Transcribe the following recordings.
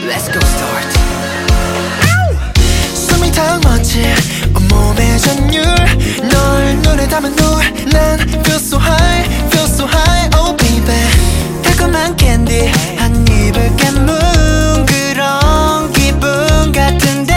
Let's go start. 숨이 다 멎지 온몸의 전율 널 눈에 담은 후 난 feel so high, feel so high, oh baby. 달콤한 캔디 한 입을 깨문 그런 기분 같은데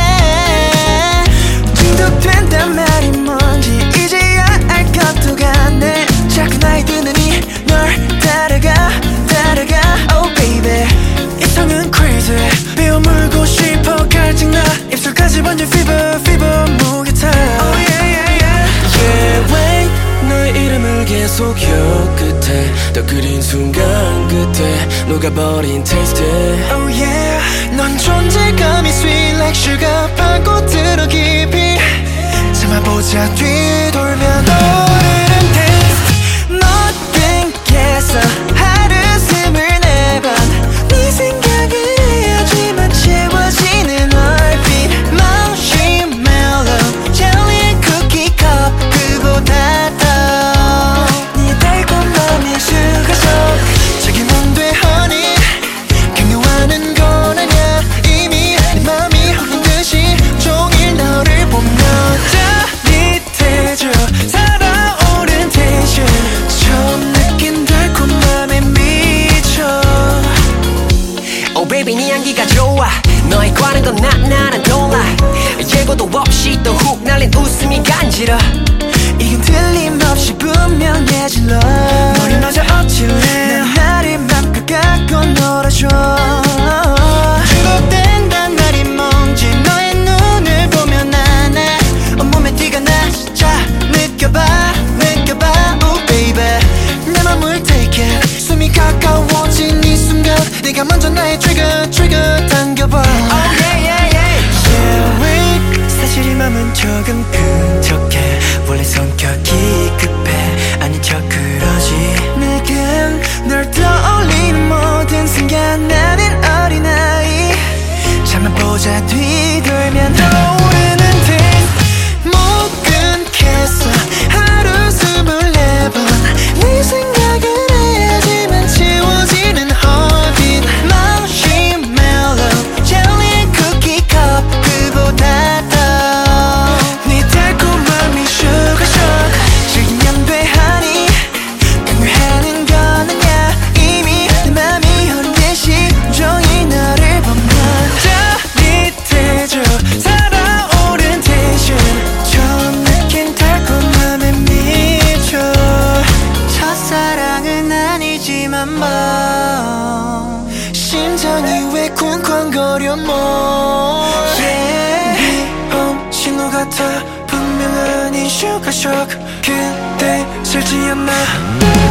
중독된단 말이 뭔지 이제야 알 것도 같네. 자꾸 나의 두 눈이 널 따라가 oh baby. 이성은 crazy 베어물고 싶어 갈증나 입술까지 번질 fever 목에 타 oh yeah wait 너의 이름을 계속 혀 끝에 더 그린 순간 끝에 녹아버린 taste oh yeah 넌 존재감이 sweet like sugar 파고들어 깊이 참아보자 뒤돌면 오늘은 taste 너 땡겨서 하루 24번 네 생각을 해야지만 채워지는 얼빛 Marshmallow 젤리 쿠키 컵 그보다 더 네 달콤함이 수가서 자기만 돼 honey 강요하는 건 아냐 이미 내 맘이 홀린 듯이 종일 너를 보면 짜릿해져 살아오른 텐션 처음 느낀 달콤함에 미쳐 Oh baby 네 향기가 좋아 너의 관한 건 나는 놀라 예고도 없이 또 훅 날린 웃음이 간지러 이건 틀림없이 분명해질러 머리마저 어찔래 난 나를 맘껏 갖고 놀아줘 중독된단 말이 뭔지 너의 눈을 보면 아네 온몸에 티가 나 자 느껴봐 oh baby 내 맘을 take it 숨이 가까워진 이 순간 네가 먼저 나의 trigger 당겨봐 oh yeah wait 사실 이 맘은 조금 끈적해 원래 성격이 급해 아닌 척 그러지 내겐 널 떠올리는 모든 순간 나는 어린아이 참아보자 뒤돌면 떠오르는 듯 못 끊겠어 하루 24번 네 생각을 해야지만 채워지는 heartbeat Marshmallow 젤리 쿠키 컵 그보다 더네 달콤함이 sugar shock 즐기면 돼 honey 강요하는 건 아냐 이미 내 맘이 흐른 듯이 종일 너를 보면 짜릿해져 살아오른 텐션 처음 느낀 달콤함에 미쳐 첫사랑은 아니지만 뭐 심장이 왜 쿵쾅거려 뭐 위험 신호 같아 분명한 이 슈가쇼크 그때 슬지 않나